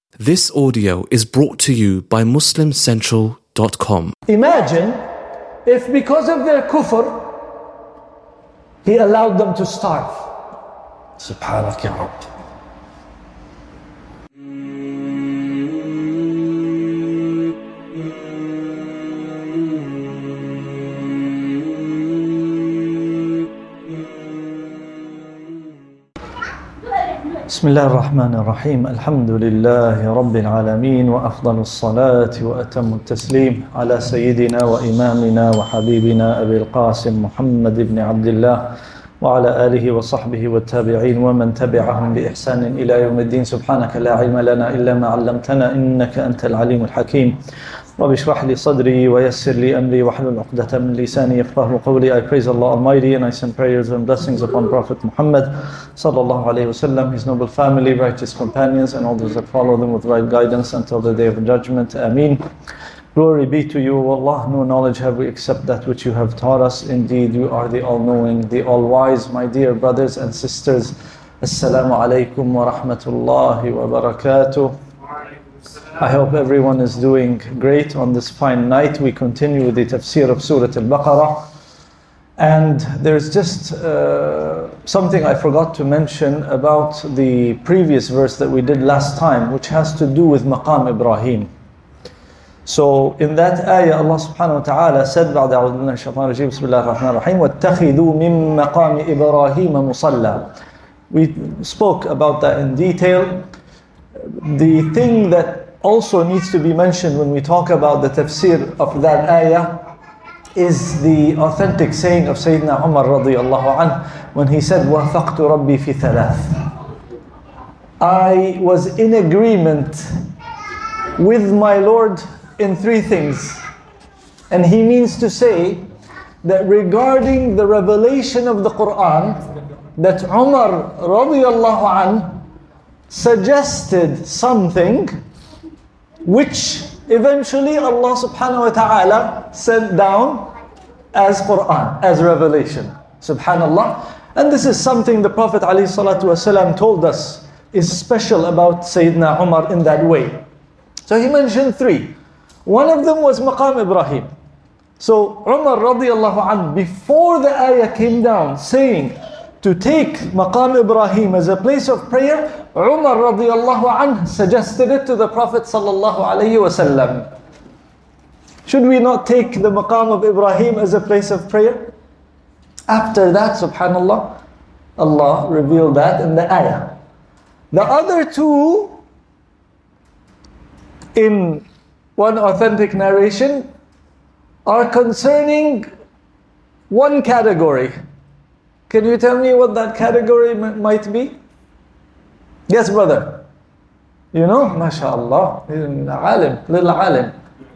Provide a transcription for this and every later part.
This audio is brought to you by MuslimCentral.com. Imagine if because of their kufr, He allowed them to starve. Subhanak ya Rabb. بسم الله الرحمن الرحيم الحمد لله رب العالمين وأفضل الصلاة وأتم التسليم على سيدنا وإمامنا وحبيبنا أبي القاسم محمد بن عبد الله وعلى آله وصحبه والتابعين ومن تبعهم بإحسان إلى يوم الدين. سبحانك لا علم لنا إلا ما علمتنا إنك أنت العليم الحكيم. رب اشرح لي صدري ويسر لي أمري واحلل عقدة من لساني يفقهوا قولي. I praise Allah Almighty and I send prayers and blessings upon Prophet Muhammad sallallahu alaihi wasallam, his noble family, righteous companions, and all those that follow them with right guidance until the day of judgment. Ameen. Glory be to you, O Allah. No knowledge have we except that which you have taught us. Indeed, you are the all-knowing, the all-wise. My dear brothers and sisters, Assalamu alaikum wa rahmatullahi wa barakatuh. I hope everyone is doing great on this fine night. We continue with the tafsir of Surah Al-Baqarah. And there's just something I forgot to mention about the previous verse that we did last time, which has to do with Maqam Ibrahim. So in that ayah, Allah subhanahu wa ta'ala said, بعد أعوذ بالله من الشيطان الرجيم بسم الله الرحمن الرحيم واتخذوا من مقام إبراهيم مصلى. We spoke about that in detail. The thing that also needs to be mentioned when we talk about the tafsir of that ayah is the authentic saying of Sayyidina Umar radiyallahu anhu when he said, وَافَقْتُ رَبِّي فِي ثَلَاثٍ. I was in agreement with my Lord in three things. And he means to say that regarding the revelation of the Quran, that Umar radiyallahu anhu suggested something which eventually Allah subhanahu wa ta'ala sent down as Quran, as revelation. Subhanallah. And this is something the Prophet ﷺ told us is special about Sayyidina Umar in that way. So he mentioned three. One of them was Maqam Ibrahim. So Umar radiallahu anhu, before the ayah came down saying to take Maqam Ibrahim as a place of prayer, Umar radiallahu anhu suggested it to the Prophet sallallahu alayhi wasallam. Should we not take the Maqam of Ibrahim as a place of prayer? After that, subhanallah, Allah revealed that in the ayah. The other two, in one authentic narration, are concerning one category. Can you tell me what that category might be? Yes, brother. You know, mashallah, alim, little alim.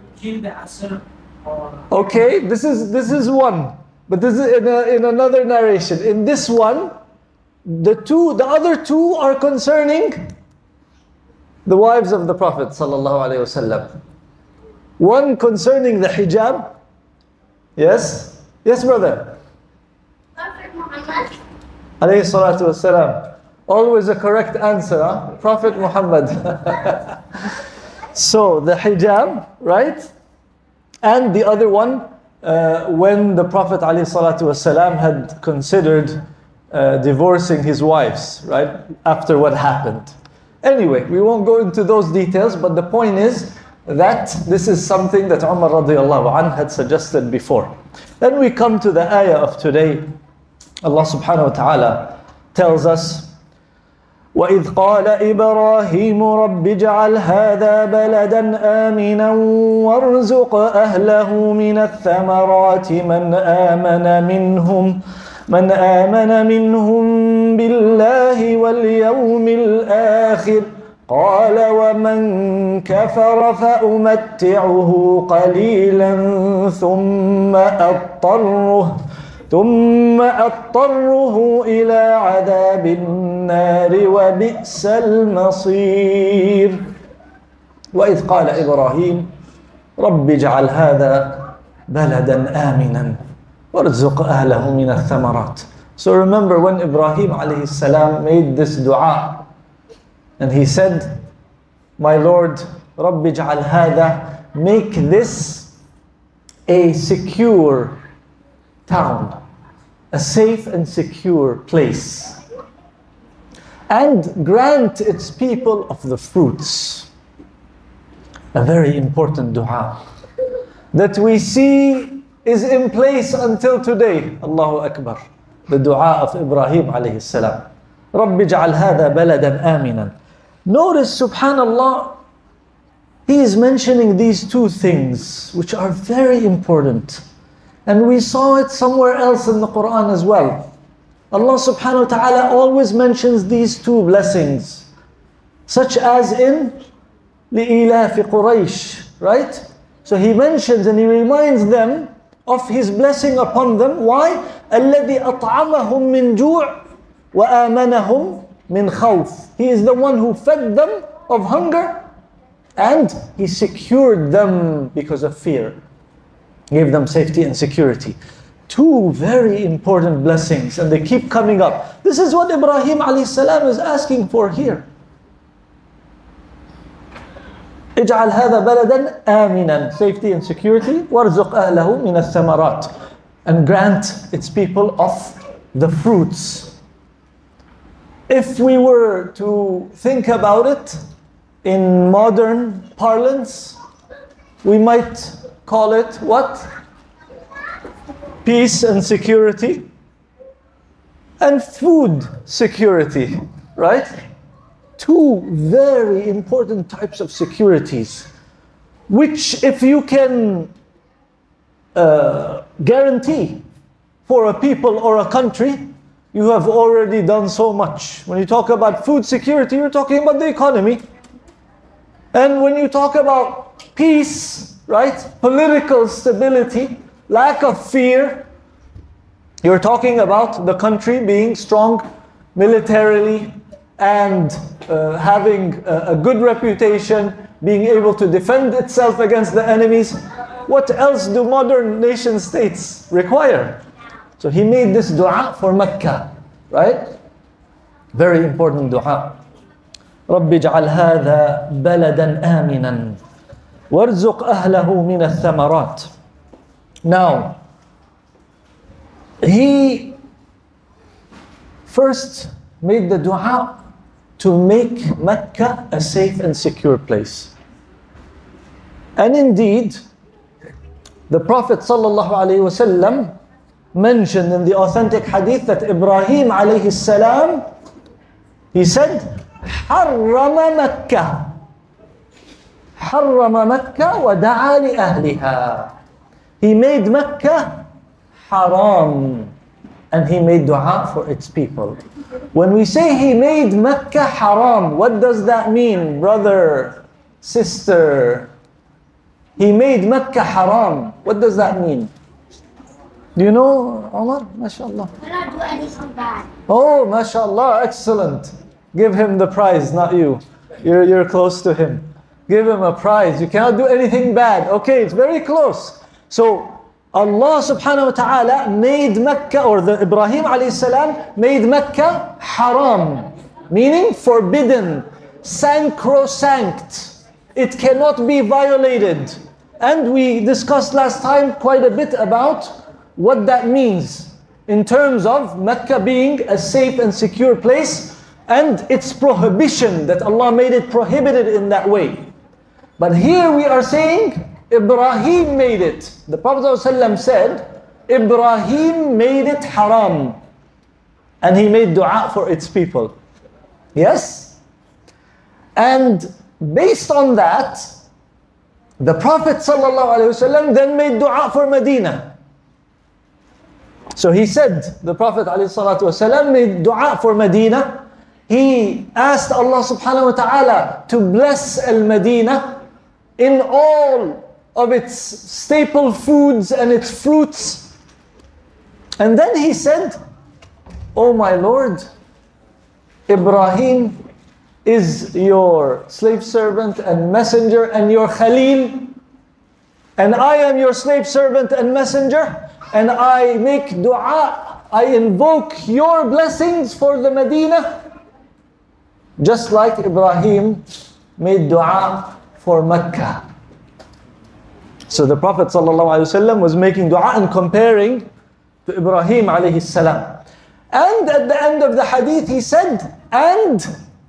Okay, this is one, but this is in another narration. In this one, the other two are concerning the wives of the Prophet sallallahu alaihi wasallam. One concerning the hijab. Yes, brother. Prophet Muhammad Alayhi salatu wassalam. Always a correct answer, huh? Prophet Muhammad. So the hijab, right? And the other one, when the Prophet alayhi salatu wassalam had considered divorcing his wives, right? After what happened. Anyway, we won't go into those details, but the point is that this is something that Umar radiallahu anhu had suggested before. Then we come to the ayah of today. Allah subhanahu wa ta'ala tells us, وَإِذْ قَالَ إِبْرَاهِيمُ رَبِّ اجْعَلْ هَذَا بَلَدًا آمِنًا وَارْزُقْ أَهْلَهُ مِنَ الثَّمَرَاتِ من آمن منهم بالله واليوم الآخر قال ومن كفر فأمتعه قليلا ثم أضطره إلى عذاب النار وبئس المصير. وإذ قال إبراهيم رب اجعل هذا بلدا آمنا وارزق أهله من الثمرات. So remember when Ibrahim alayhi salam made this dua and he said, My Lord, Rabbi ij'al hadha, make this a secure town, a safe and secure place. And grant its people of the fruits. A very important dua that we see is in place until today. Allahu Akbar. The dua of Ibrahim alayhi salam. Rabbi ij'al hadha baladan aminan. Notice, subhanallah, he is mentioning these two things which are very important. And we saw it somewhere else in the Quran as well. Allah subhanahu wa ta'ala always mentions these two blessings, such as in لِإِلَافِ قُرَيْشِ, right? So he mentions and he reminds them of his blessing upon them. Why? الَّذِي أَطْعَمَهُم مِّن جُوعٍ وَآمَنَهُم مِّن خَوْفٍ. He is the one who fed them of hunger and he secured them because of fear. Gave them safety and security. Two very important blessings, and they keep coming up. This is what Ibrahim alayhi salam is asking for here. اجعل هذا بلدا آمنا, safety and security. وارزق أهله من الثمرات, and grant its people of the fruits. If we were to think about it in modern parlance, we might call it what? Peace and security and food security, right? Two very important types of securities, which if you can guarantee for a people or a country, you have already done so much. When you talk about food security, you're talking about the economy. And when you talk about peace, right, political stability, lack of fear, you're talking about the country being strong militarily and having a good reputation, being able to defend itself against the enemies. What else do modern nation states require? So he made this dua for Mecca, right? Very important dua. رَبِّ اجْعَلْ هَذَا بَلَدًا آمِنًا وَارْزُقْ أَهْلَهُ مِنَ الثَّمَرَاتِ. Now, he first made the dua to make Mecca a safe and secure place. And indeed, the Prophet ﷺ mentioned in the authentic hadith that Ibrahim alayhi salam, he said, حرم مكة حرم مكة ودعا لأهلها. He made Mecca haram and he made dua for its people. When we say he made Mecca haram, what does that mean, brother, sister? He made Mecca haram. What does that mean? Do you know, Omar? MashaAllah. Will not do anything bad. Oh, MashaAllah, excellent. Give him the prize, not you. You're close to him. Give him a prize. You cannot do anything bad. Okay, it's very close. So, Allah subhanahu wa ta'ala made Mecca, or the Ibrahim alayhi salam made Mecca haram, meaning forbidden, sacrosanct. It cannot be violated. And we discussed last time quite a bit about what that means in terms of Mecca being a safe and secure place and its prohibition, that Allah made it prohibited in that way. But here we are saying Ibrahim made it. The Prophet ﷺ said Ibrahim made it haram and he made dua for its people. Yes? And based on that, the Prophet ﷺ then made dua for Medina. So he said, the Prophet ﷺ made dua for Medina. He asked Allah subhanahu wa ta'ala to bless Al-Madinah in all of its staple foods and its fruits. And then he said, "Oh my Lord, Ibrahim is your slave servant and messenger and your Khalil, and I am your slave servant and messenger, and I make dua, I invoke your blessings for the Medina, just like Ibrahim made dua for Mecca. So the Prophet ﷺ was making dua and comparing to Ibrahim alayhi salam. And at the end of the hadith he said, and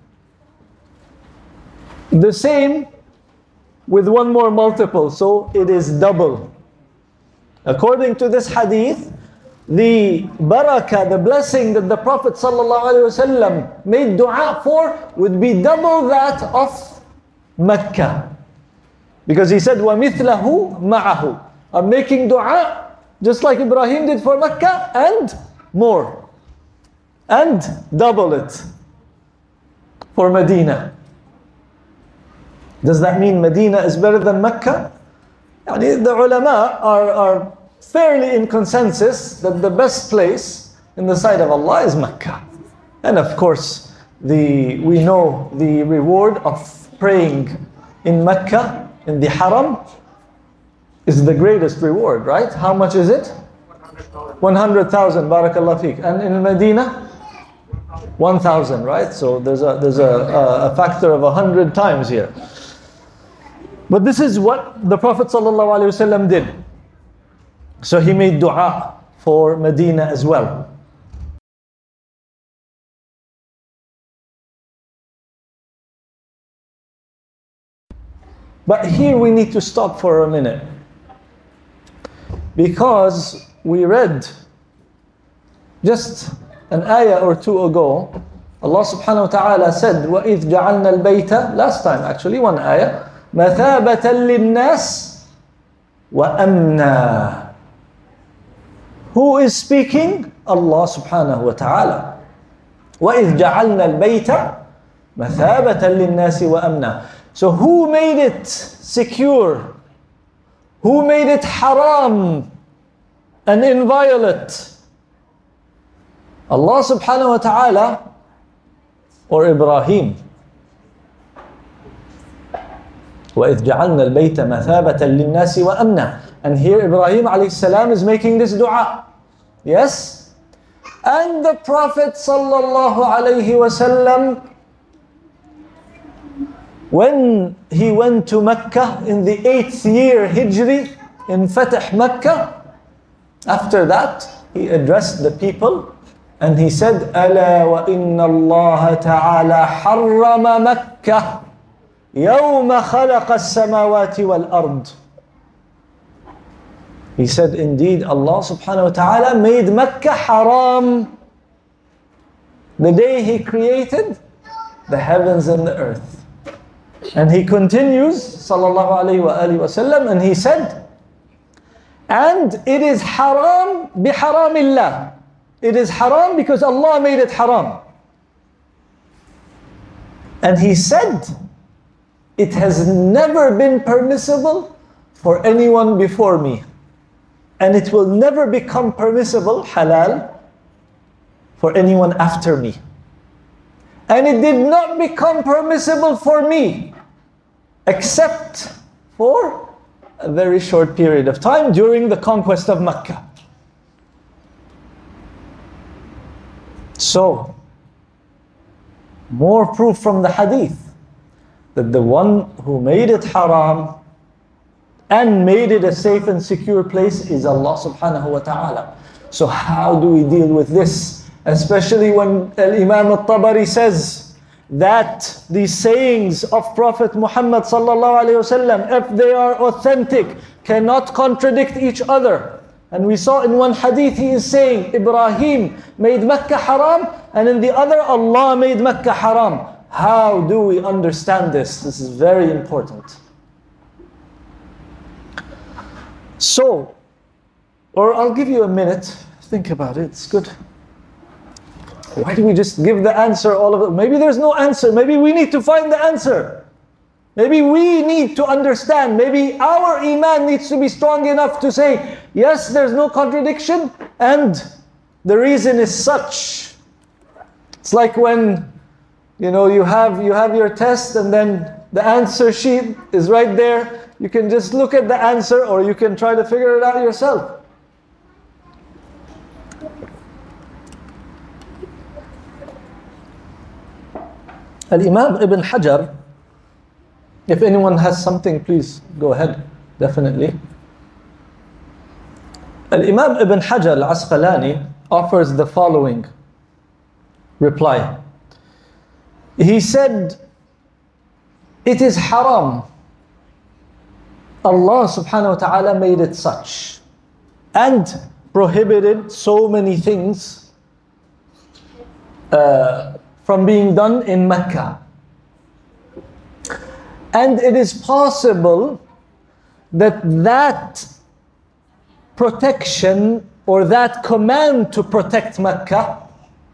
the same with one more multiple, so it is double. According to this hadith, the barakah, the blessing that the Prophet ﷺ made dua for would be double that of Mecca. Because he said, وَمِثْلَهُ مَعَهُ. I'm making dua just like Ibrahim did for Mecca and more. And double it for Medina. Does that mean Medina is better than Mecca? The ulama are fairly in consensus that the best place in the sight of Allah is Mecca. And of course, we know the reward of praying in Mecca, in the Haram, is the greatest reward, right? How much is it? 100,000, barakallah fiqh. And in Medina? 1,000, right? So there's a factor of 100 times here. But this is what the Prophet ﷺ did. So he made dua for Medina as well. But here we need to stop for a minute. Because we read just an ayah or two ago, Allah subhanahu wa ta'ala said, وَإِذْ جَعَلْنَا الْبَيْتَ, last time actually, one ayah, مَثَابَةً لِلنَّاسِ وَأَمْنًا. Who is speaking? Allah subhanahu wa ta'ala. وَإِذْ جَعَلْنَا الْبَيْتَ مَثَابَةً لِلنَّاسِ وَأَمْنًا. So who made it secure? Who made it haram and inviolate? Allah subhanahu wa ta'ala or Ibrahim? وَإِذْ جَعَلْنَا الْبَيْتَ مَثَابَةً لِلنَّاسِ وَأَمْنًا. And here Ibrahim alayhi salam is making this dua. Yes? And the Prophet sallallahu alayhi wasallam, when he went to Mecca in the 8th year Hijri, in Fatih Mecca, after that he addressed the people and he said, أَلَا وَإِنَّ اللَّهَ تَعَالَى حَرَّمَ مَكَّةَ يَوْمَ خَلَقَ السَّمَاوَاتِ وَالْأَرْضِ. He said, indeed, Allah subhanahu wa ta'ala made Mecca haram the day He created the heavens and the earth. And he continues, sallallahu alayhi wa alihi wa sallam, and he said, and it is haram biharamillah. It is haram because Allah made it haram. And he said, it has never been permissible for anyone before me. And it will never become permissible, halal, for anyone after me. And it did not become permissible for me, except for a very short period of time during the conquest of Mecca. So, more proof from the hadith that the one who made it haram and made it a safe and secure place is Allah subhanahu wa ta'ala. So how do we deal with this? Especially when Imam al-Tabari says that the sayings of Prophet Muhammad sallallahu alayhi wasallam, if they are authentic, cannot contradict each other. And we saw in one hadith he is saying Ibrahim made Mecca haram, and in the other Allah made Mecca haram. How do we understand this? This is very important. So, or I'll give you a minute, think about it, it's good. Why do we just give the answer all of it? Maybe there's no answer, maybe we need to find the answer. Maybe we need to understand, maybe our iman needs to be strong enough to say, yes, there's no contradiction, and the reason is such. It's like when, you have your test and then the answer sheet is right there. You can just look at the answer or you can try to figure it out yourself. Al-Imam Ibn Hajar, If anyone has something, please go ahead. Definitely. Al-Imam Ibn Hajar al-Asqalani offers the following reply. He said, it is haram. Allah subhanahu wa ta'ala made it such and prohibited so many things from being done in Mecca. And it is possible that protection or that command to protect Mecca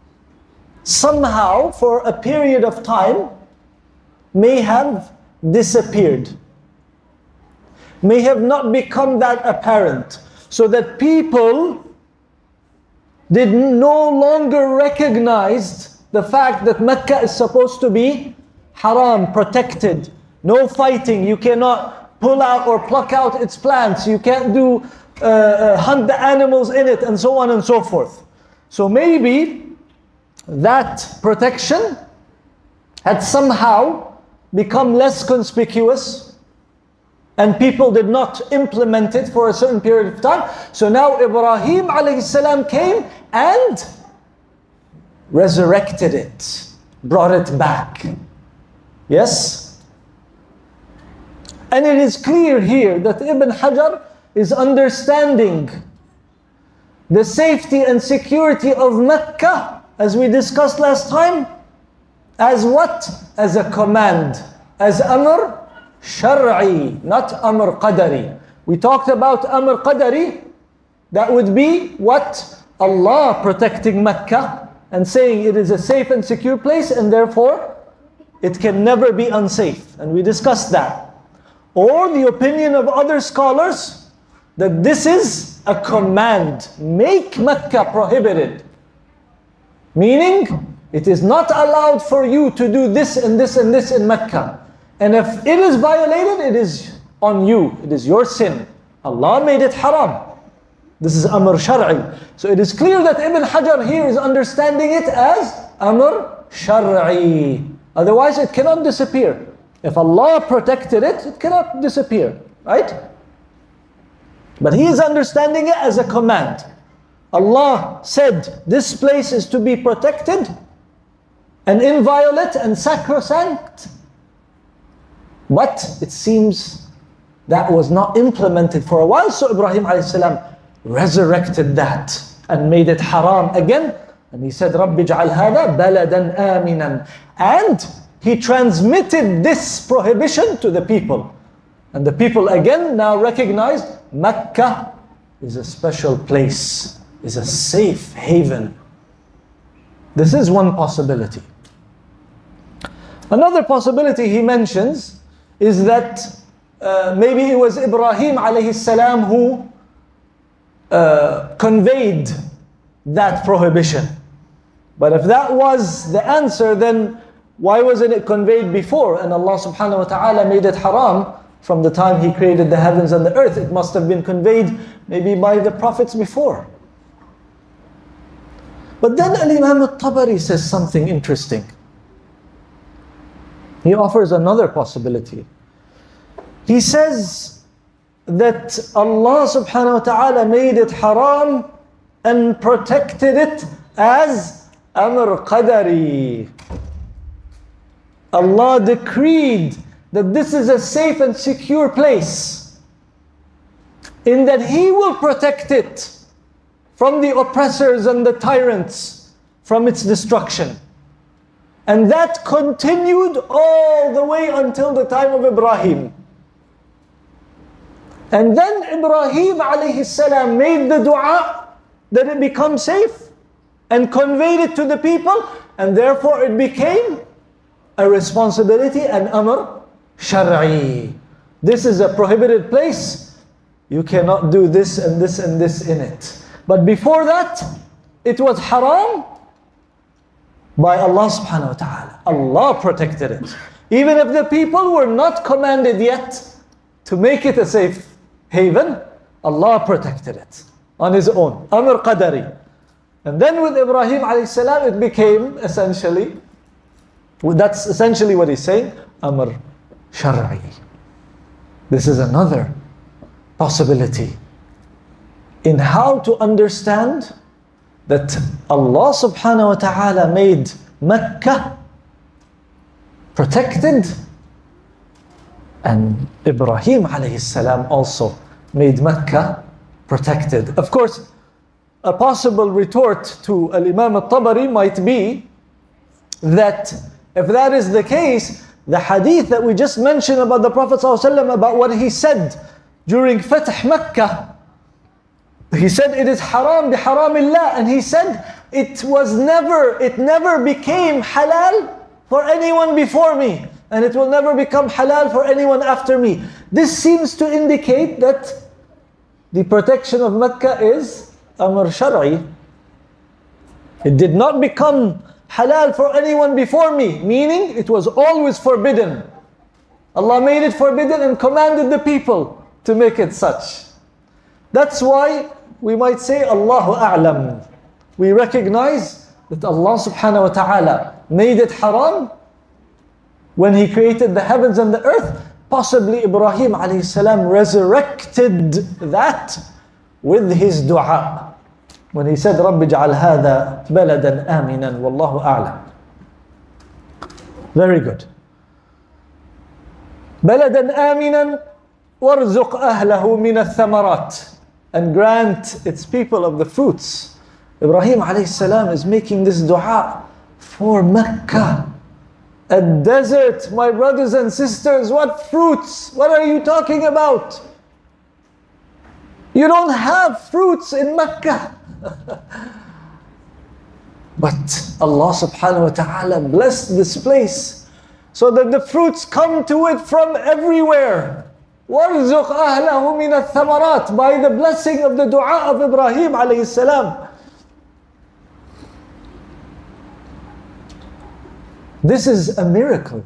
somehow for a period of time may have disappeared, may have not become that apparent, so that people did no longer recognize the fact that Mecca is supposed to be haram, protected, no fighting, you cannot pull out or pluck out its plants, you can't hunt the animals in it, and so on and so forth. So maybe that protection had somehow become less conspicuous and people did not implement it for a certain period of time. So now Ibrahim alayhi salam came and resurrected it, brought it back. Yes? And it is clear here that Ibn Hajar is understanding the safety and security of Mecca, as we discussed last time, as what? As a command, as amr shar'i, not amr qadari. We talked about amr qadari, that would be what? Allah protecting Mecca and saying it is a safe and secure place and therefore it can never be unsafe. And we discussed that. Or the opinion of other scholars that this is a command, make Mecca prohibited. Meaning, it is not allowed for you to do this and this and this in Mecca. And if it is violated, it is on you. It is your sin. Allah made it haram. This is amr shar'i. So it is clear that Ibn Hajar here is understanding it as amr shar'i. Otherwise it cannot disappear. If Allah protected it, it cannot disappear. Right? But he is understanding it as a command. Allah said, this place is to be protected and inviolate and sacrosanct. But it seems that was not implemented for a while. So Ibrahim a.s. resurrected that and made it haram again. And he said, Rabbi ij'al hada baladan aminan. And he transmitted this prohibition to the people. And the people again now recognized Mecca is a special place, is a safe haven. This is one possibility. Another possibility he mentions is that maybe it was Ibrahim alayhi salam who conveyed that prohibition. But if that was the answer, then why wasn't it conveyed before? And Allah subhanahu wa ta'ala made it haram from the time He created the heavens and the earth. It must have been conveyed maybe by the prophets before. But then Al-Imam al-Tabari says something interesting. He offers another possibility. He says that Allah subhanahu wa ta'ala made it haram and protected it as amr qadari. Allah decreed that this is a safe and secure place, in that He will protect it from the oppressors and the tyrants, from its destruction. And that continued all the way until the time of Ibrahim. And then Ibrahim alayhi salam made the dua that it become safe and conveyed it to the people, and therefore it became a responsibility and amr shar'i. This is a prohibited place. You cannot do this and this and this in it. But before that, it was haram by Allah subhanahu wa ta'ala. Allah protected it. Even if the people were not commanded yet to make it a safe haven, Allah protected it on His own. Amr qadari. And then with Ibrahim alayhi salam, it became essentially, that's essentially what he's saying, amr shar'i. This is another possibility in how to understand that Allah subhanahu wa ta'ala made Mecca protected, and Ibrahim alayhi salam also made Mecca protected. Of course, a possible retort to Al-Imam al-Tabari might be that if that is the case, the hadith that we just mentioned about the Prophet ﷺ, about what he said during Fatih Mecca, he said it is haram bi haramillah, and he said it never became halal for anyone before me, and it will never become halal for anyone after me. This seems to indicate that the protection of Mecca is amr shar'i. It did not become halal for anyone before me, meaning it was always forbidden. Allah made it forbidden and commanded the people to make it such. That's why we might say Allahu A'lam. We recognize that Allah subhanahu wa ta'ala made it haram when He created the heavens and the earth. Possibly Ibrahim alayhi salam resurrected that with his dua, when he said, رَبِّ اجْعَلْ هَذَا بَلَدًا آمِنًا وَاللَّهُ أَعْلَمُ. Very good. بَلَدًا آمِنًا وَارْزُقْ أَهْلَهُ مِنَ الثَّمَرَاتِ, and grant its people of the fruits. Ibrahim alayhi salam is making this dua for Mecca, a desert. My brothers and sisters, what fruits? What are you talking about? You don't have fruits in Mecca. But Allah subhanahu wa ta'ala blessed this place so that the fruits come to it from everywhere. وَارْزُقْ أَهْلَهُ مِنَ الثَّمَرَاتِ, by the blessing of the dua of Ibrahim alayhi salam. This is a miracle.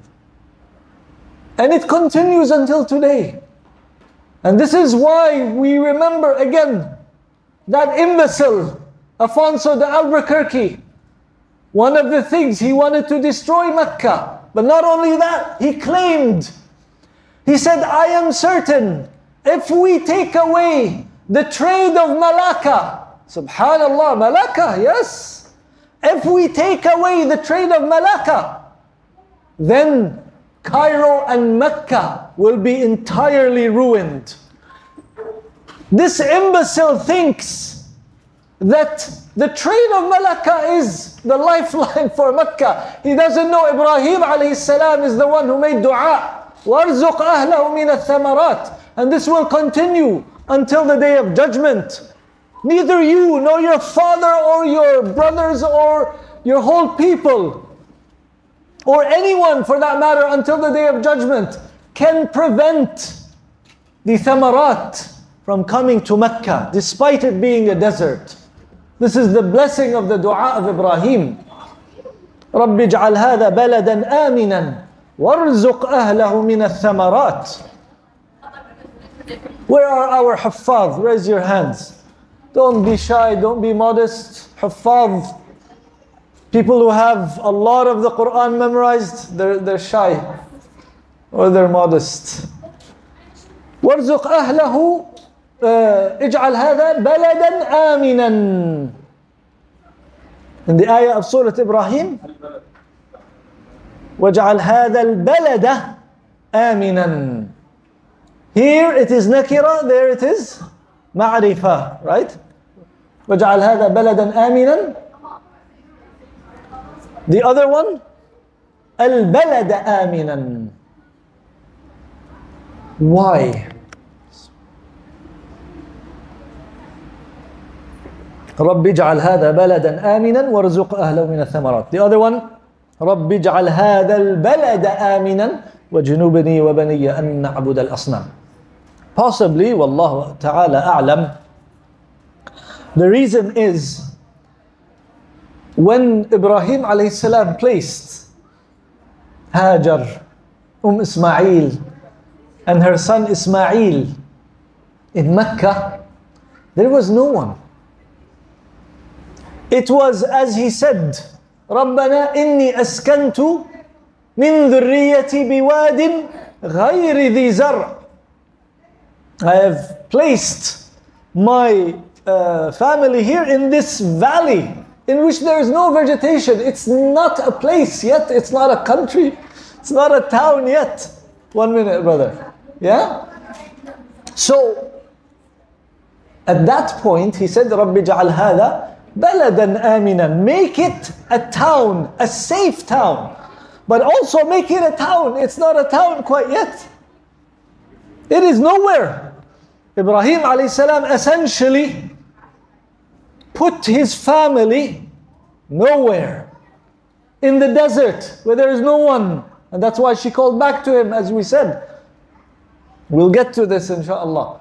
And it continues until today. And this is why we remember again that imbecile, Afonso de Albuquerque. One of the things, he wanted to destroy Mecca. But not only that, he claimed, he said, I am certain if we take away the trade of Malacca, subhanallah, Malacca, yes. If we take away the trade of Malacca, then Cairo and Mecca will be entirely ruined. This imbecile thinks that the trade of Malacca is the lifeline for Mecca. He doesn't know Ibrahim alayhi salam is the one who made dua. وَارْزُقْ أَهْلَهُ مِنَ الثَّمَرَاتِ. And this will continue until the day of judgment. Neither you, nor your father, or your brothers, or your whole people, or anyone for that matter until the day of judgment, can prevent the thamarat from coming to Mecca, despite it being a desert. This is the blessing of the dua of Ibrahim. رَبِّ اجْعَلْ هَذَا بَلَدًا آمِنًا وَارْزُقْ أَهْلَهُ مِنَ الثَّمَرَاتِ. Where are our huffaz? Raise your hands. Don't be shy, don't be modest. Huffaz, people who have a lot of the Quran memorized, they're shy or they're modest. وَارْزُقْ أَهْلَهُ اجعل هذا بلدا آمنا. In the ayah of Surah Ibrahim, وَاجْعَلْ هَذَا الْبَلَدَ آمِنًا. Here it is nakira, there it is ma'rifah, right? وَاجْعَلْ هَذَا بَلَدًا آمِنًا. The other one, الْبَلَدَ آمِنًا. Why? رَبِّ اجْعَلْ هَذَا بَلَدًا آمِنًا وَارْزُقْ أَهْلَهُ مِنَ الثَّمَرَاتِ. The other one, رَبِّ اجْعَلْ هَذَا الْبَلَدَ آمِنًا وَجُنُوبْنِي وَبَنِيَّ أَن نَعْبُدَ الْأَصْنَامَ. Possibly, wallahu ta'ala a'lam, the reason is when Ibrahim alayhi salam placed Hajar, Ismail, and her son Ismail in Mecca, there was no one. It was as he said, رَبَّنَا إِنِّي أَسْكَنْتُ مِن ذُرِّيَّتِي بِوَادٍ غَيْرِ ذِي زَرْعٍ. I have placed my family here in this valley in which there is no vegetation. It's not a place yet. It's not a country. It's not a town yet. 1 minute, brother. Yeah? So, at that point, he said, رَبِّ جَعَلْ هَذَا بَلَدًا آمِنًا. Make it a town, a safe town. But also make it a town. It's not a town quite yet. It is nowhere. Ibrahim alayhi salam essentially put his family nowhere. In the desert where there is no one. And that's why she called back to him, as we said. We'll get to this inshaAllah.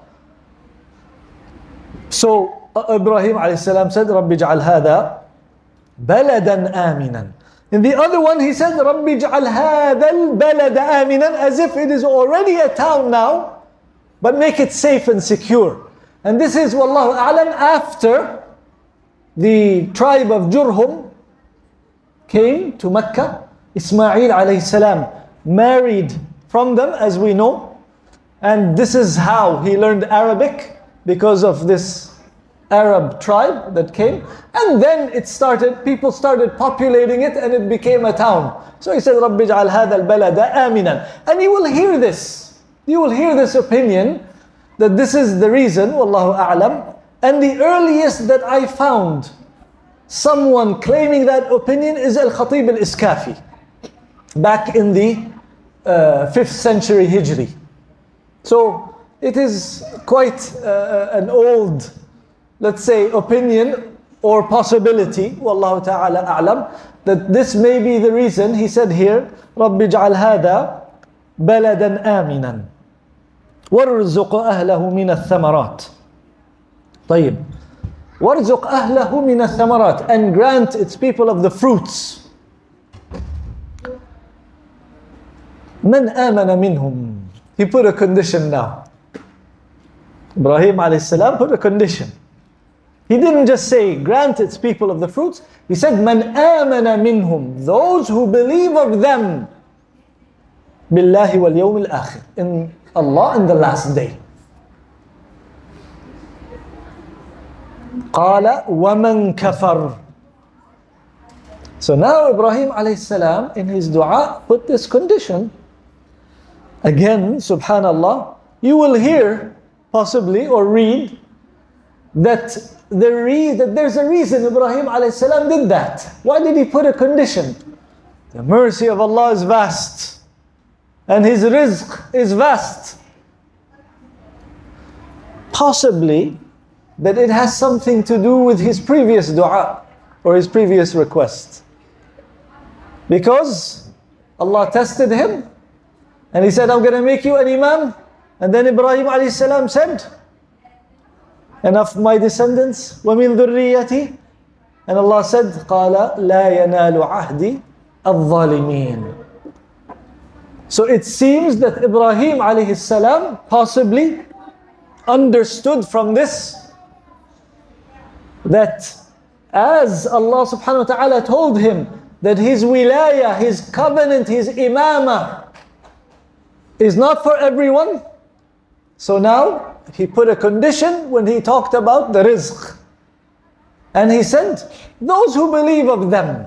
So Ibrahim alayhi salam said, رَبِّ جَعَلْ هَذَا بَلَدًا آمِنًا. In the other one he said, رَبِّ جَعَلْ هَذَا الْبَلَدَ آمِنًا, as if it is already a town now, but make it safe and secure. And this is, wallahu a'lam, after the tribe of Jurhum came to Mecca. Ismail alayhi salam married from them, as we know. And this is how he learned Arabic, because of this Arab tribe that came. And then people started populating it, and it became a town. So he said, رَبِّ جَعَلْ هَذَا الْبَلَدَ آمِنًا. And you will hear this. You will hear this opinion, that this is the reason, wallahu a'lam. And the earliest that I found someone claiming that opinion is Al-Khatib Al-Iskafi, back in the 5th century Hijri. So it is quite an old, let's say, opinion or possibility, wallahu ta'ala a'lam, that this may be the reason. He said here, رَبِّ جَعَلْ هَذَا بَلَدًا آمِنًا وَارْزُقْ أَهْلَهُ مِنَ الثَّمَرَاتِ. طيب. وَارْزُقْ أَهْلَهُ مِنَ الثَّمَرَاتِ, and grant its people of the fruits. مَنْ آمَنَ مِنْهُمْ. He put a condition now. Ibrahim alayhi salam put a condition. He didn't just say, grant its people of the fruits. He said, مَنْ آمَنَ مِنْهُمْ. Those who believe of them. بِاللَّهِ وَالْيَوْمِ الْآخِرِ. In Allah in the last day. قَالَ وَمَنْ كَفَرْ. So now Ibrahim alayhi salam in his dua put this condition. Again, subhanallah, you will hear possibly or read that there's a reason Ibrahim alayhi salam did that. Why did he put a condition? The mercy of Allah is vast, and His rizq is vast. Possibly that it has something to do with his previous dua or his previous request. Because Allah tested him and He said, I'm going to make you an imam. And then Ibrahim alayhi salam said, and of my descendants, وَمِن ذُرِّيَّتِي. And Allah said, قَالَ لَا يَنَالُ عَهْدِ الظَّالِمِينَ. So it seems that Ibrahim alayhi salam possibly understood from this that as Allah subhanahu wa ta'ala told him that his wilayah, his covenant, his imamah is not for everyone. So now he put a condition when he talked about the rizq. And he said, those who believe of them.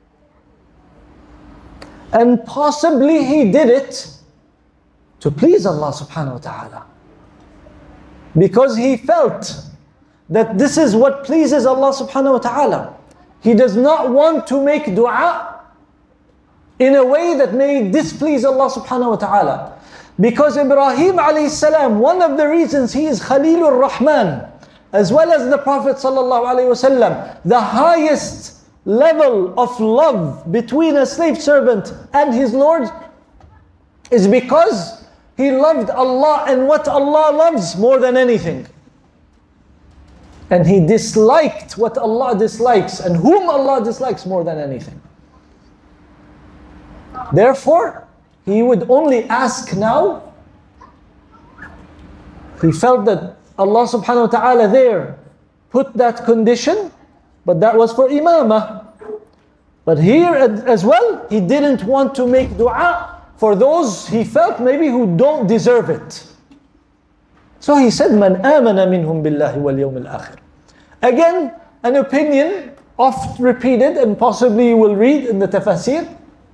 And possibly he did it to please Allah subhanahu wa ta'ala. Because he felt that this is what pleases Allah subhanahu wa ta'ala. He does not want to make dua in a way that may displease Allah subhanahu wa ta'ala. Because Ibrahim alayhi salam, one of the reasons he is Khalilur Rahman, as well as the Prophet sallallahu alayhi wasallam, the highest level of love between a slave servant and his Lord is because he loved Allah and what Allah loves more than anything. And he disliked what Allah dislikes and whom Allah dislikes more than anything. Therefore, he would only ask now. He felt that Allah subhanahu wa ta'ala there put that condition, but that was for imamah. But here as well, he didn't want to make dua for those he felt maybe who don't deserve it. So he said, "Man amana minhum billahi wal yawm al-akhir." Again, an opinion oft repeated, and possibly you will read in the tafsir.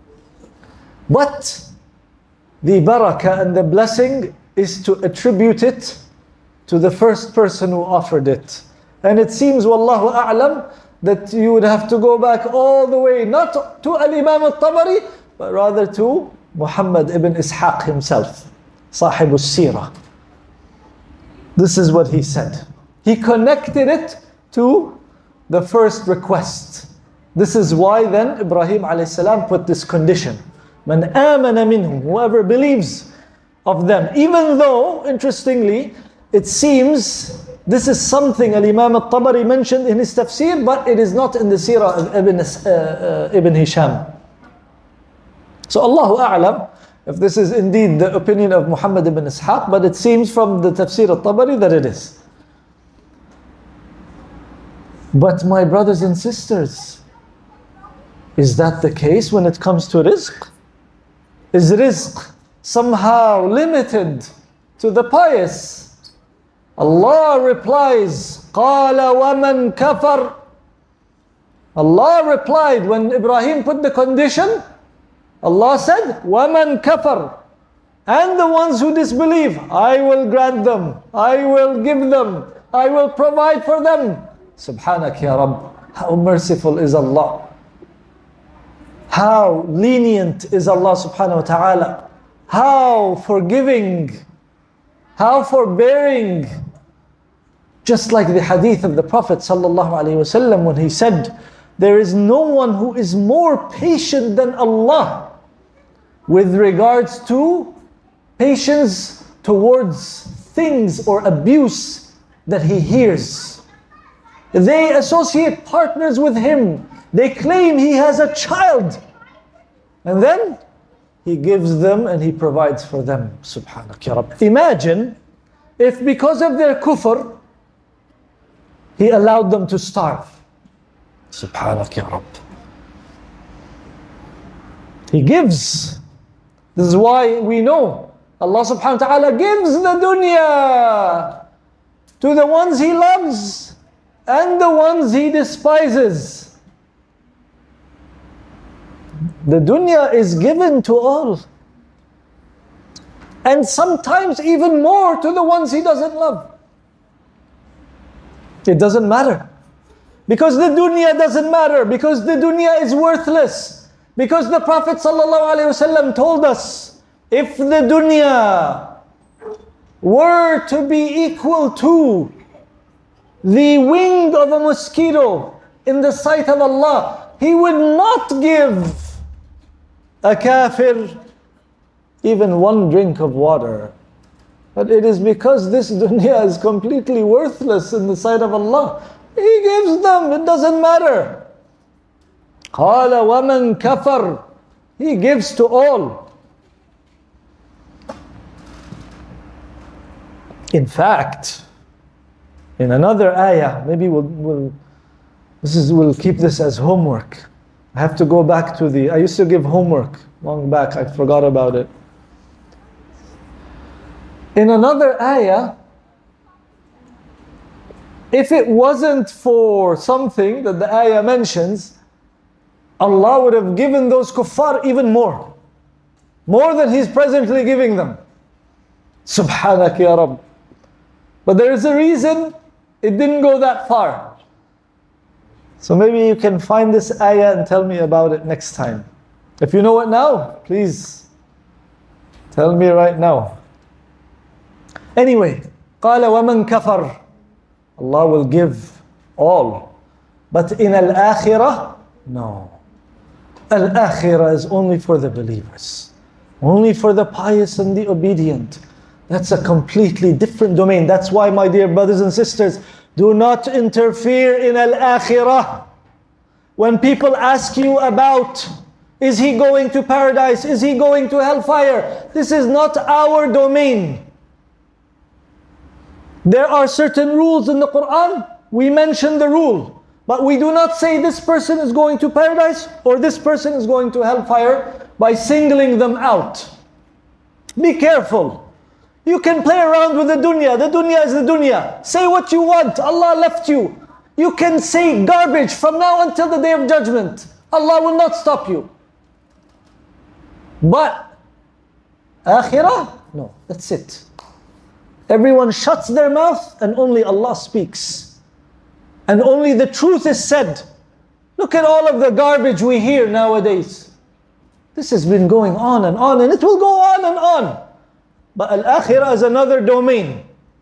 But the barakah and the blessing is to attribute it to the first person who offered it. And it seems, wallahu a'lam, that you would have to go back all the way, not to al-Imam al-Tabari, but rather to Muhammad ibn Ishaq himself, Sahib al-Sirah. This is what he said. He connected it to the first request. This is why then Ibrahim alayhi salam put this condition. Man amana minhum, whoever believes of them. Even though, interestingly, it seems this is something Al-Imam al-Tabari mentioned in his tafsir, but it is not in the seerah of Ibn Hisham. So Allahu A'lam, if this is indeed the opinion of Muhammad ibn Ishaq, but it seems from the tafsir al-Tabari that it is. But my brothers and sisters, is that the case when it comes to rizq? Is rizq somehow limited to the pious? Allah replies, قَالَ وَمَنْ كَفَرْ. Allah replied when Ibrahim put the condition, Allah said, وَمَنْ كَفَرْ. And the ones who disbelieve, I will grant them, I will give them, I will provide for them. Subhanak ya Rabb, how merciful is Allah. How lenient is Allah subhanahu wa ta'ala. How forgiving, how forbearing. Just like the hadith of the Prophet sallallahu alaihi wasallam when he said, there is no one who is more patient than Allah with regards to patience towards things or abuse that he hears. They associate partners with him. They claim he has a child. And then he gives them and he provides for them. Subhanak ya Rabb. Imagine if because of their kufr, he allowed them to starve. Subhanak ya Rabb. He gives. This is why we know Allah subhanahu wa ta'ala gives the dunya to the ones He loves and the ones He despises. The dunya is given to all. And sometimes even more to the ones He doesn't love. It doesn't matter. Because the dunya doesn't matter. Because the dunya is worthless. Because the Prophet ﷺ told us, if the dunya were to be equal to the wing of a mosquito in the sight of Allah, He would not give a kafir even one drink of water. But it is because this dunya is completely worthless in the sight of Allah. He gives them, it doesn't matter. قَالَ وَمَنْ كَفَرْ. He gives to all. In fact, in another ayah, maybe we'll keep this as homework. I have to go back to I used to give homework long back, I forgot about it. In another ayah, if it wasn't for something that the ayah mentions, Allah would have given those kuffar even more. More than He's presently giving them. Subhanak ya Rabb. But there is a reason it didn't go that far. So maybe you can find this ayah and tell me about it next time. If you know it now, please tell me right now. Anyway, قَالَ وَمَنْ كَفَرْ. Allah will give all. But in al-akhirah, no. Al-akhirah is only for the believers. Only for the pious and the obedient. That's a completely different domain. That's why, my dear brothers and sisters, do not interfere in al-akhirah. When people ask you about, is he going to paradise? Is he going to hellfire? This is not our domain. There are certain rules in the Quran. We mention the rule. But we do not say this person is going to paradise or this person is going to hellfire by singling them out. Be careful. You can play around with the dunya. The dunya is the dunya. Say what you want. Allah left you. You can say garbage from now until the day of judgment. Allah will not stop you. But akhirah, no, that's it. Everyone shuts their mouth and only Allah speaks. And only the truth is said. Look at all of the garbage we hear nowadays. This has been going on and it will go on and on. But al-akhirah is another domain.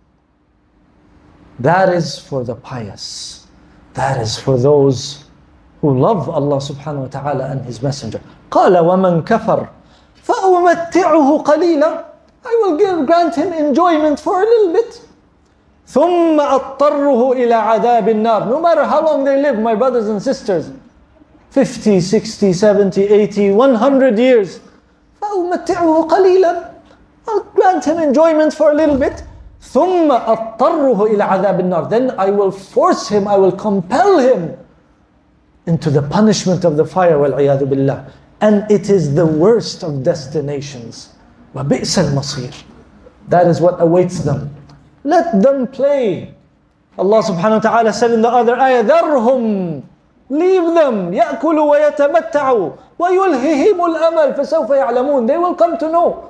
That is for the pious. That is for those who love Allah subhanahu wa ta'ala and His Messenger. قَالَ وَمَنْ كَفَرْ فَأُمَتِّعُهُ قَلِيلًا I will grant him enjoyment for a little bit. ثُمَّ أَضْطَرُّهُ إِلَى عَذَابِ النَّارِ No matter how long they live, my brothers and sisters, 50, 60, 70, 80, 100 years. فَأُمَتِّعُهُ قَلِيلًا I'll grant him enjoyment for a little bit. ثُمَّ أَضْطَرُّهُ إِلَى عَذَابِ النَّارِ Then I will force him, I will compel him into the punishment of the fire, وَالْعِيَاذُ بِاللَّهِ And it is the worst of destinations. وَبِئْسَ الْمَصِيرِ That is what awaits them. Let them play. Allah subhanahu wa ta'ala said in the other ayah, ذَرْهُمْ Leave them. يَأْكُلُوا وَيَتَمَتَّعُوا وَيُلْهِهِمُ الْأَمَلِ فَسَوْفَ يَعْلَمُونَ They will come to know.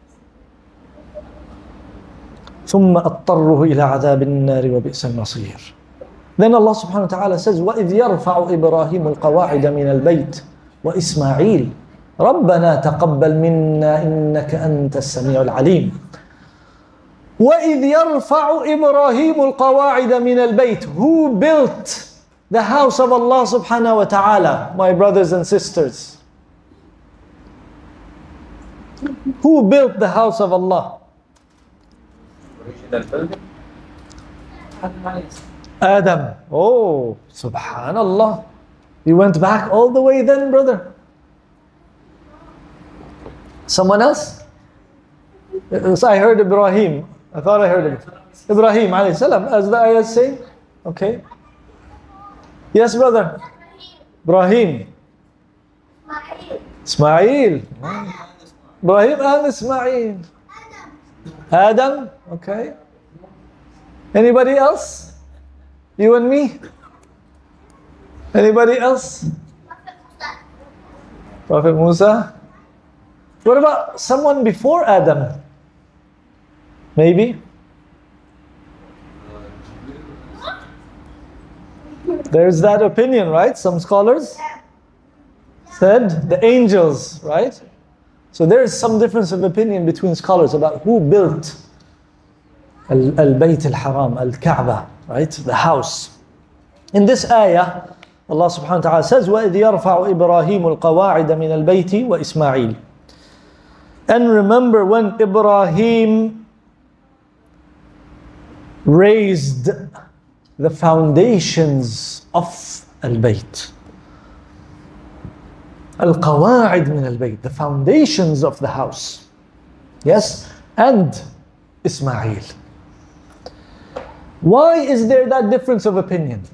ثُمَّ أَضْطَرُّهُ إِلَى عَذَابِ النَّارِ وَبِئْسَ الْمَصِيرِ Then Allah subhanahu wa ta'ala says, وَإِذْ يَرْفَعُ إِبْرَاهِيمُ الْقَوَاعِدَ مِنَ الْبَيْتِ وَإِسْمَاعِيلُ رَبَّنَا تَقَبَّلْ مِنَّا إِنَّكَ أَنْتَ السَّمِيعُ الْعَلِيمُ وَإِذْ يَرْفَعُ إِبْرَاهِيمُ الْقَوَاعِدَ مِنَ الْبَيْتِ Who built the house of Allah subhanahu wa ta'ala, my brothers and sisters? Who built the house of Allah? Adam. Oh, subhanallah. You went back all the way then, brother. Someone else? I heard Ibrahim. I thought I heard him. Ibrahim alayhi salam, as the ayah is saying. Okay. Yes, brother. Ibrahim. Ismail. Ibrahim and Ismail. Adam. Okay. Anybody else? You and me? Anybody else? Prophet Musa? What about someone before Adam? Maybe? There's that opinion, right? Some scholars said the angels, right? So there is some difference of opinion between scholars about who built Al-Bayt al-Haram, Al-Kaaba, right? The house. In this ayah, Allah subhanahu wa ta'ala says, وَإِذْ يَرْفَعُ إِبْرَاهِيمُ الْقَوَاعِدَ مِنَ الْبَيْتِ وَإِسْمَاعِيلُ And remember when Ibrahim raised the foundations of Al-Bayt. Al-Qawa'id min Al-Bayt, the foundations of the house. Yes? And Ismail. Why is there that difference of opinion?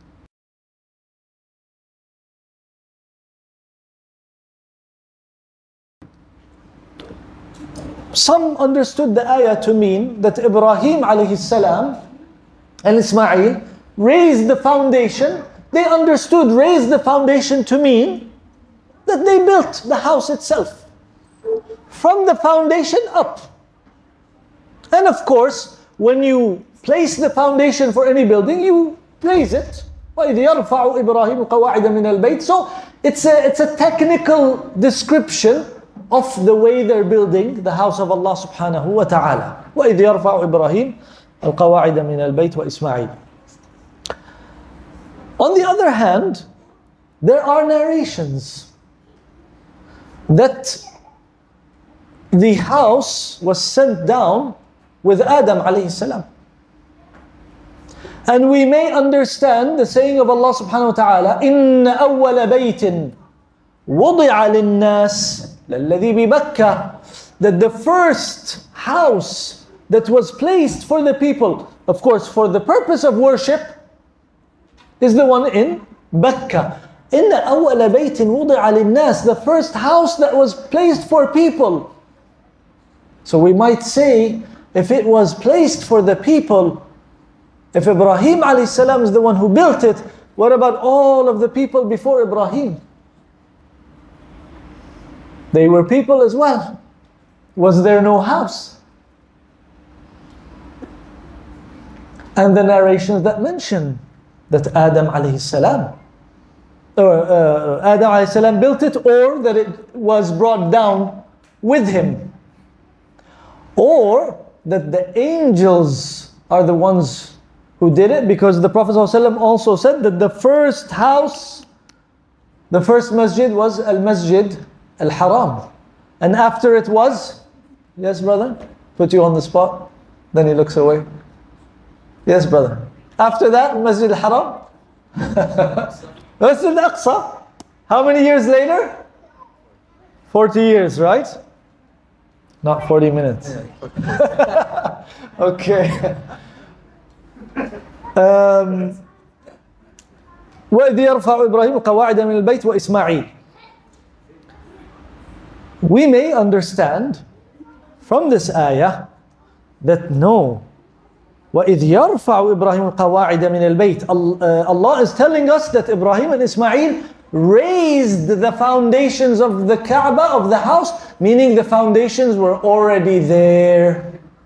Some understood the ayah to mean that Ibrahim alayhi salam and Ismail raised the foundation. They understood raise the foundation to mean that they built the house itself. From the foundation up. And of course, when you place the foundation for any building, you raise it. وَإِذْ يَرْفَعُ إِبْرَاهِيمُ قَوَاعِدَ مِنَ الْبَيْتِ So it's a technical description of the way they're building the house of Allah subhanahu wa ta'ala. وَإِذْ يَرْفَعُ إِبْرَاهِيمُ الْقَوَاعِدَ مِنَ الْبَيْتِ وَإِسْمَاعِيلُ On the other hand, there are narrations that the house was sent down with Adam alayhi salam. And we may understand the saying of Allah subhanahu wa ta'ala, إِنَّ أَوَّلَ بَيْتٍ وُضِعَ لِلنَّاسِ لَلَّذِي بِبَكَّةِ That the first house that was placed for the people, of course for the purpose of worship, is the one in Mecca. إن أول بيت وضع للناس, the first house that was placed for people. So we might say, if it was placed for the people, if Ibrahim alayhi salam is the one who built it, what about all of the people before Ibrahim? They were people as well. Was there no house? And the narrations that mention that Adam alayhi salam, Adam alayhi salam built it, or that it was brought down with him, or that the angels are the ones who did it, because the Prophet ﷺ also said that the first house, the first masjid was Al-Masjid Al-Haram, and after it was, yes brother, put you on the spot, then he looks away. Yes brother, after that Masjid Al-Haram, Masjid Al-Aqsa, how many years later? 40 years, right? Not 40 minutes. Okay. وَإِذْ يَرْفَعُ إِبْرَاهِيمُ الْقَوَاعِدَ مِنَ الْبَيْتِ وَإِسْمَاعِيلُ. We may understand from this ayah that no, وَإِذْ يَرْفَعُ إِبْرَاهِيمُ الْقَوَاعِدَ مِنَ الْبَيْتِ. Allah is telling us that Ibrahim and Ismail raised the foundations of the Kaaba, of the house, meaning the foundations were already there.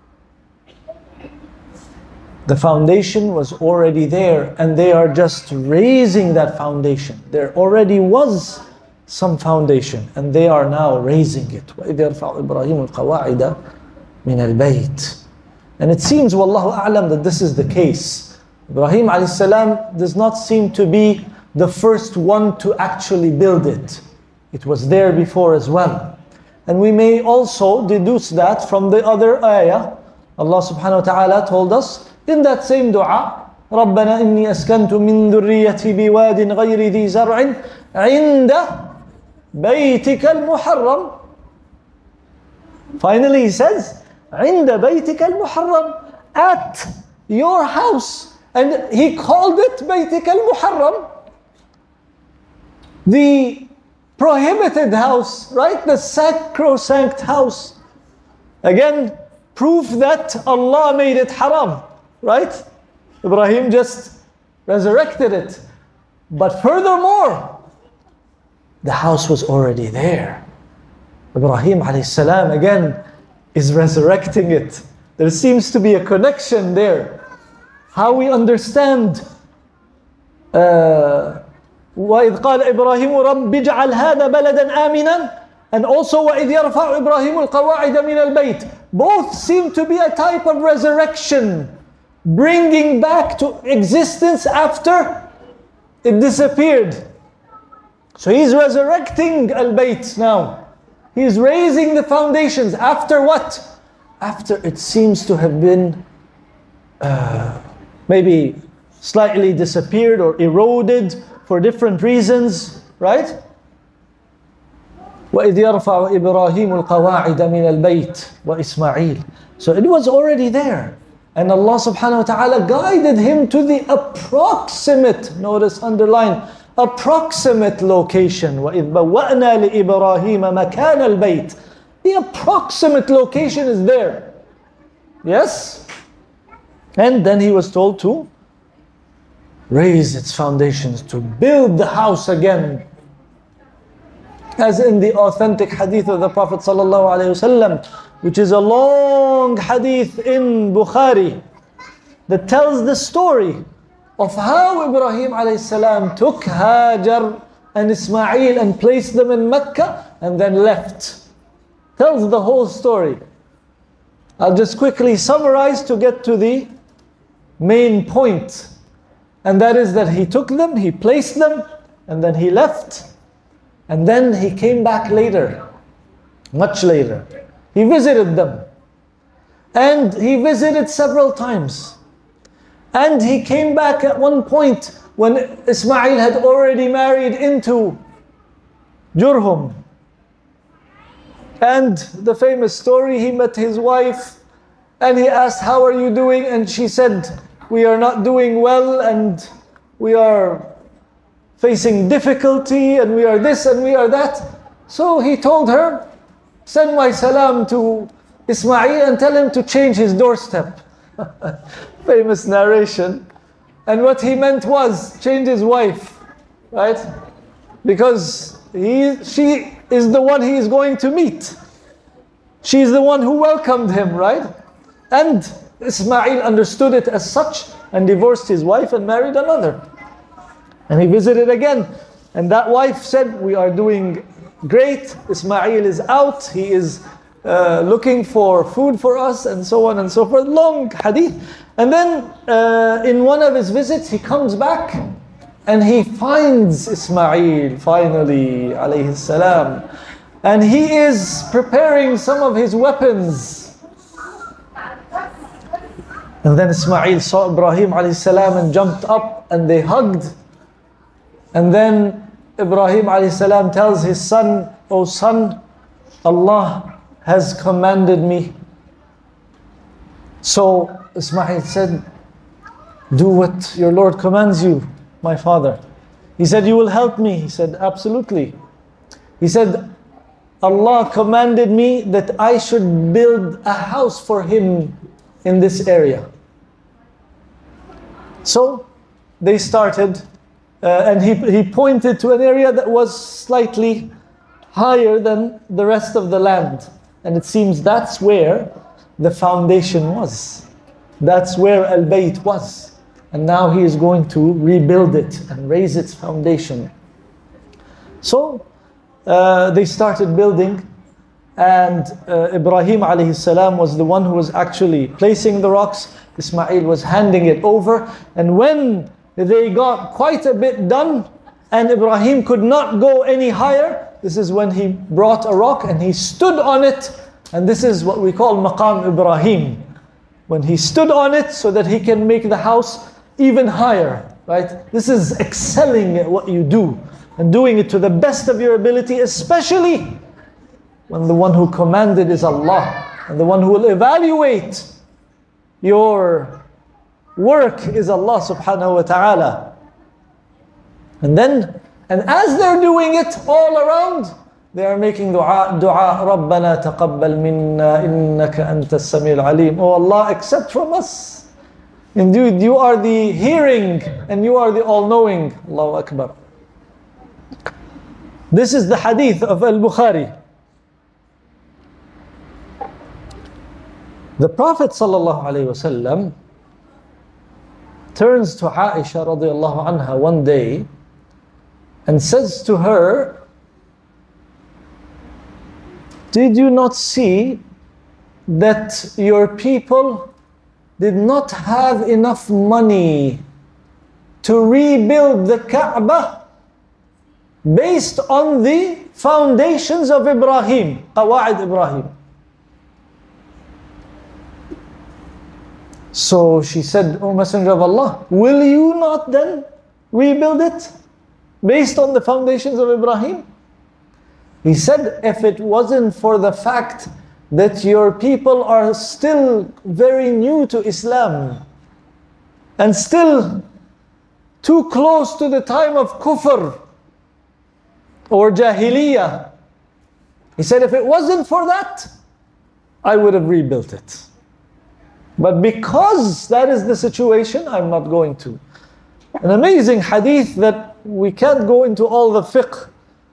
The foundation was already there, and they are just raising that foundation. There already was some foundation, and they are now raising it. وَإِذْ يَرْفَعُ إِبْرَاهِيمُ الْقَوَاعِدَ مِنَ الْبَيْتِ. And it seems, Wallahu A'lam, that this is the case. Ibrahim alayhi salam does not seem to be the first one to actually build it. It was there before as well. And we may also deduce that from the other ayah. Allah subhanahu wa ta'ala told us in that same dua, رَبَّنَا إِنِّي أَسْكَنْتُ مِنْ ذُرِّيَّتِي بِوَادٍ غَيْرِ ذِي زَرْعٍ عِنْدَ بَيْتِكَ الْمُحَرَّمِ. Finally he says, عِنْدَ بَيْتِكَ الْمُحَرَّمِ, at your house. And he called it بَيْتِكَ الْمُحَرَّمِ, the prohibited house, right? The sacrosanct house. Again, proof that Allah made it haram, right? Ibrahim just resurrected it. But furthermore, the house was already there. Ibrahim alayhi salam again is resurrecting it. There seems to be a connection there. How we understand وَإِذْ قَالَ إِبْرَاهِيمُ رَبِّ اجْعَلْ هَذَا بَلَدًا آمِنًا, and also وَإِذْ يَرْفَعُ إِبْرَاهِيمُ الْقَوَاعِدَ مِنَ الْبَيْتِ. Both seem to be a type of resurrection, bringing back to existence after it disappeared. So he's resurrecting Al-Bayt now. He's raising the foundations. After what? After it seems to have been maybe slightly disappeared or eroded for different reasons, right? وَإِذْ يَرْفَعُ إِبْرَاهِيمُ الْقَوَاعِدَ مِنَ الْبَيْتِ وَإِسْمَاعِيلُ. So it was already there. And Allah subhanahu wa ta'ala guided him to the approximate, notice underline, approximate location. وَإِذْ بَوَّأْنَا لِإِبْرَاهِيمَ مَكَانَ الْبَيْتِ. The approximate location is there. Yes? And then he was told to raise its foundations, to build the house again. As in the authentic hadith of the Prophet ﷺ, which is a long hadith in Bukhari, that tells the story of how Ibrahim ﷺ took Hajar and Ismail and placed them in Mecca and then left. Tells the whole story. I'll just quickly summarize to get to the main point. And that is that he took them, he placed them, and then he left. And then he came back later, much later. He visited them. And he visited several times. And he came back at one point when Ismail had already married into Jurhum. And the famous story, he met his wife and he asked, "How are you doing?" And she said, "We are not doing well, and we are facing difficulty and we are this and we are that. So he told her, send my salam to Ismail and tell him to change his doorstep. Famous narration. And what he meant was change his wife, right? Because she is the one he is going to meet. She is the one who welcomed him, right? And Ismail understood it as such and divorced his wife and married another. And he visited again. And that wife said, we are doing great. Ismail is out. He is looking for food for us and so on and so forth. Long hadith. And then in one of his visits, he comes back and he finds Ismail finally, alayhi salam. And he is preparing some of his weapons. And then Ismail saw Ibrahim alayhi salam and jumped up and they hugged. And then Ibrahim alayhi salam tells his son, "O son, Allah has commanded me." So Ismail said, "Do what your Lord commands you, my father." He said, "You will help me?" He said, "Absolutely." He said, "Allah commanded me that I should build a house for him in this area." So they started, and he pointed to an area that was slightly higher than the rest of the land. And it seems that's where the foundation was. That's where Al-Bayt was. And now he is going to rebuild it and raise its foundation. So they started building, and Ibrahim alayhi salam was the one who was actually placing the rocks. Ismail was handing it over. And when they got quite a bit done and Ibrahim could not go any higher, this is when he brought a rock and he stood on it. And this is what we call Maqam Ibrahim. When he stood on it so that he can make the house even higher, right? This is excelling at what you do and doing it to the best of your ability, especially when the one who commanded is Allah and the one who will evaluate your work is Allah subhanahu wa ta'ala. And as they're doing it all around, they are making dua, Rabbana taqabbal minna innaka antas sami'ul alim. Oh Allah, accept from us. Indeed, you are the hearing and you are the all-knowing. Allahu Akbar. This is the hadith of Al-Bukhari. The Prophet sallallahu alaihi wasallam turns to Aisha radiallahu anha one day and says to her, "Did you not see that your people did not have enough money to rebuild the Kaaba based on the foundations of Ibrahim, Qawa'id Ibrahim?" So she said, "O Messenger of Allah, will you not then rebuild it based on the foundations of Ibrahim?" He said, "If it wasn't for the fact that your people are still very new to Islam and still too close to the time of kufr or jahiliyyah," he said, "if it wasn't for that, I would have rebuilt it. But because that is the situation, I'm not going to." An amazing hadith that we can't go into all the fiqh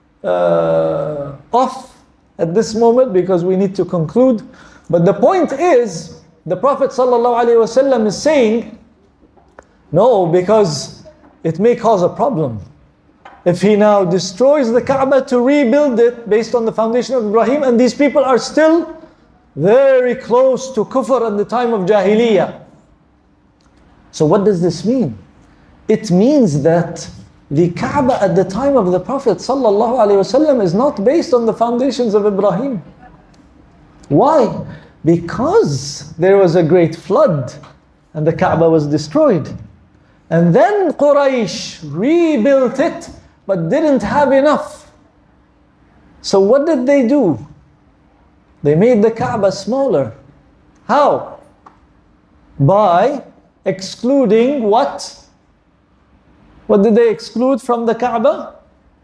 of at this moment because we need to conclude. But the point is, the Prophet ﷺ is saying, no, because it may cause a problem. If he now destroys the Kaaba to rebuild it based on the foundation of Ibrahim, and these people are still very close to kufr in the time of jahiliyyah. So what does this mean? It means that the Kaaba at the time of the Prophet ﷺ is not based on the foundations of Ibrahim. Why? Because there was a great flood and the Kaaba was destroyed. And then Quraysh rebuilt it but didn't have enough. So what did they do? They made the Kaaba smaller. How? By excluding what? What did they exclude from the Kaaba?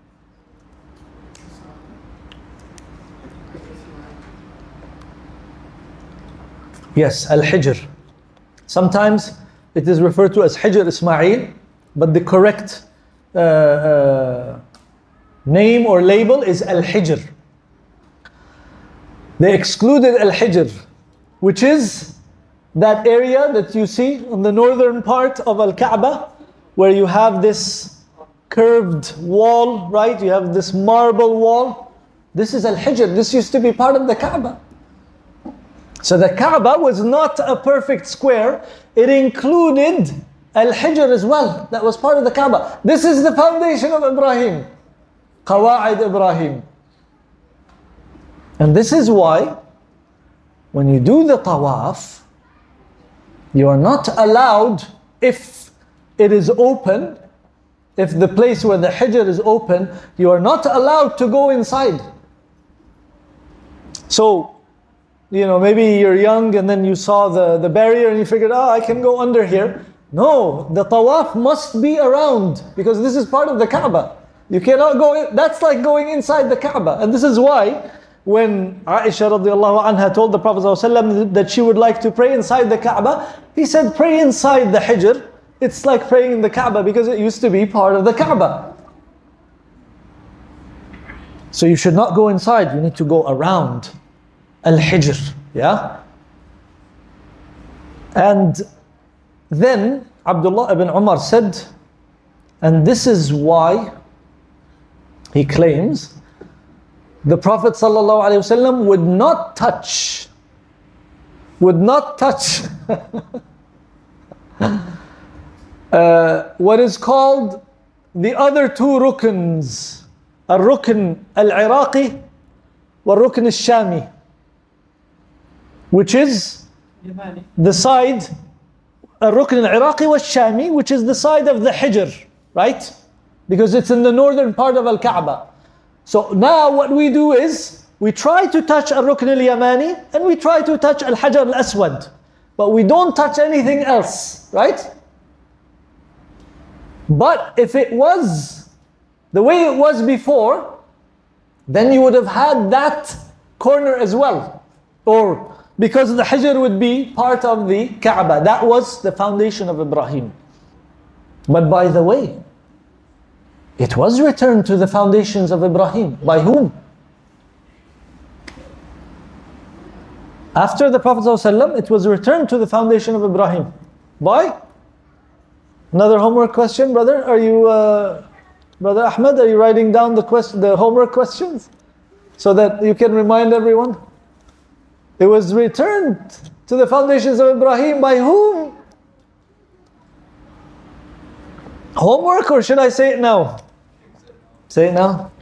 Yes, Al-Hijr. Sometimes it is referred to as Hijr Ismail, but the correct name or label is Al-Hijr. They excluded Al-Hijr, which is that area that you see on the northern part of Al-Kaaba, where you have this curved wall, right? You have this marble wall. This is Al-Hijr. This used to be part of the Kaaba. So the Kaaba was not a perfect square. It included Al-Hijr as well. That was part of the Kaaba. This is the foundation of Ibrahim. Qawa'id Ibrahim. And this is why when you do the tawaf, you are not allowed, if it is open, if the place where the Hijr is open, you are not allowed to go inside. So, maybe you're young and then you saw the barrier and you figured, I can go under here. No, the tawaf must be around, because this is part of the Kaaba. You cannot go in, that's like going inside the Kaaba. And this is why when Aisha radiallahu anha told the Prophet ﷺ that she would like to pray inside the Kaaba, he said, pray inside the Hijr. It's like praying in the Kaaba, because it used to be part of the Kaaba. So you should not go inside, you need to go around Al-Hijr, yeah? And then Abdullah ibn Umar said, and this is why he claims the Prophet ﷺ would not touch what is called the other two rukns, al-rukn al-Iraqi wal-rukn al-Shami, which is the side, al-rukn al-Iraqi wal-Shami, which is the side of the Hijr, right? Because it's in the northern part of Al-Kaaba. So now what we do is, we try to touch al-Rukn al-Yamani and we try to touch al-Hajar al-Aswad. But we don't touch anything else, right? But if it was the way it was before, then you would have had that corner as well. Or because the Hijr would be part of the Kaaba. That was the foundation of Ibrahim. But by the way, it was returned to the foundations of Ibrahim. By whom? After the Prophet ﷺ, it was returned to the foundation of Ibrahim. By? Another homework question, brother? Are you, Brother Ahmed, are you writing down the homework questions? So that you can remind everyone? It was returned to the foundations of Ibrahim by whom? Homework, or should I say it now? Say it now.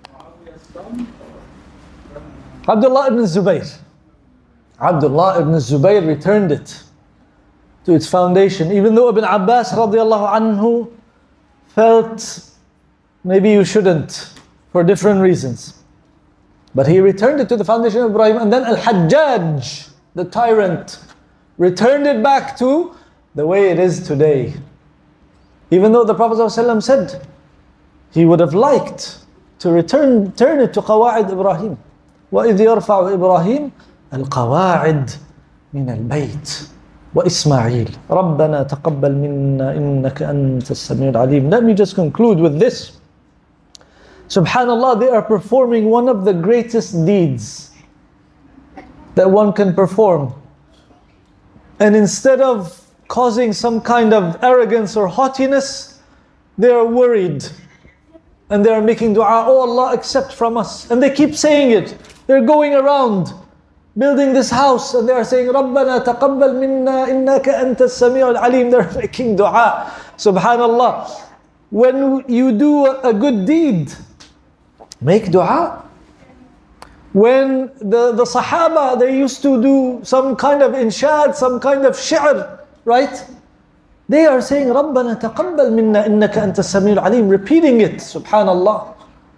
Abdullah ibn Zubayr. Abdullah ibn Zubayr returned it to its foundation. Even though Ibn Abbas radiallahu anhu felt maybe you shouldn't for different reasons. But he returned it to the foundation of Ibrahim. And then Al-Hajjaj, the tyrant, returned it back to the way it is today. Even though the Prophet ﷺ said he would have liked to turn it to Qawa'id Ibrahim. وَإِذْ يَرْفَعُ إِبْرَاهِيمُ الْقَوَاعِدِ مِنَ الْبَيْتِ وَإِسْمَاعِيلُ رَبَّنَا تَقَبَّلْ مِنَّا إِنَّكَ أَنْتَ السَّمِيعُ الْعَلِيمُ. Let me just conclude with this. Subhanallah, they are performing one of the greatest deeds that one can perform. And instead of causing some kind of arrogance or haughtiness, they are worried. And they are making dua, oh Allah, accept from us. And they keep saying it. They're going around building this house and they are saying, رَبَّنَا تَقَبَّلْ مِنَّا إِنَّكَ أَنْتَ السَّمِيعُ الْعَلِيمُ. They're making dua. Subhanallah. When you do a good deed, make dua. When the Sahaba, they used to do some kind of inshad, some kind of shi'r, right? They are saying, رَبَّنَا تَقَبَّلْ مِنَّا إِنَّكَ أَنْتَ السَّمِيعُ الْعَلِيمُ, repeating it, subhanallah.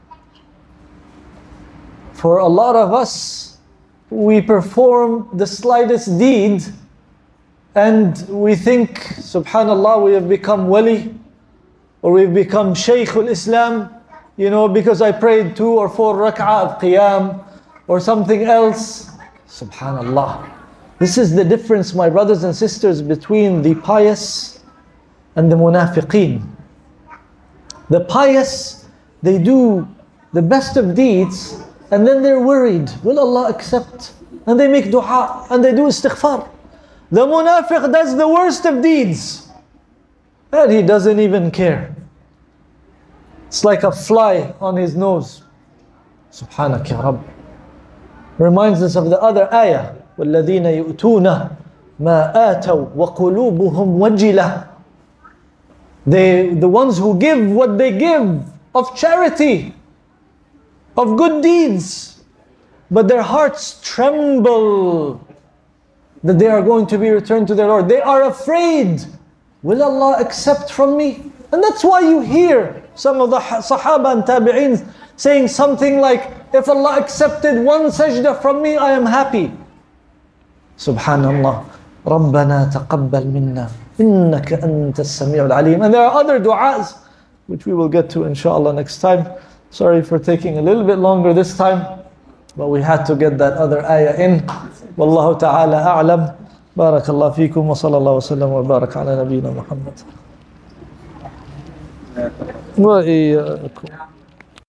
For a lot of us, we perform the slightest deed and we think, subhanallah, we have become wali, or we've become Shaykhul Islam, you know, because I prayed 2 or 4 rak'ah of qiyam or something else. Subhanallah. This is the difference, my brothers and sisters, between the pious and the munafiqeen. The pious, they do the best of deeds and then they're worried, will Allah accept? And they make dua and they do istighfar. The munafiq does the worst of deeds and he doesn't even care. It's like a fly on his nose. Subhanak ya Rabb. Reminds us of the other ayah. وَالَّذِينَ يُؤْتُونَ مَا آتَوْا وَقُلُوبُهُمْ وَجِلَةٌ. The ones who give what they give of charity, of good deeds, but their hearts tremble that they are going to be returned to their Lord. They are afraid. Will Allah accept from me? And that's why you hear some of the Sahaba and Tabi'een saying something like, if Allah accepted one sajda from me, I am happy. Subhanallah. رَبَّنَا تَقَبَّلْ مِنَّا إِنَّكَ أَنْتَ السَّمِيعُ الْعَلِيمُ. And there are other du'as, which we will get to inshallah next time. Sorry for taking a little bit longer this time, but we had to get that other ayah in. Wallahu ta'ala a'lam. Barakallahu feekum wa sallallahu wa sallam wa barak ala nabiyyina Muhammad. Wa iyyakum.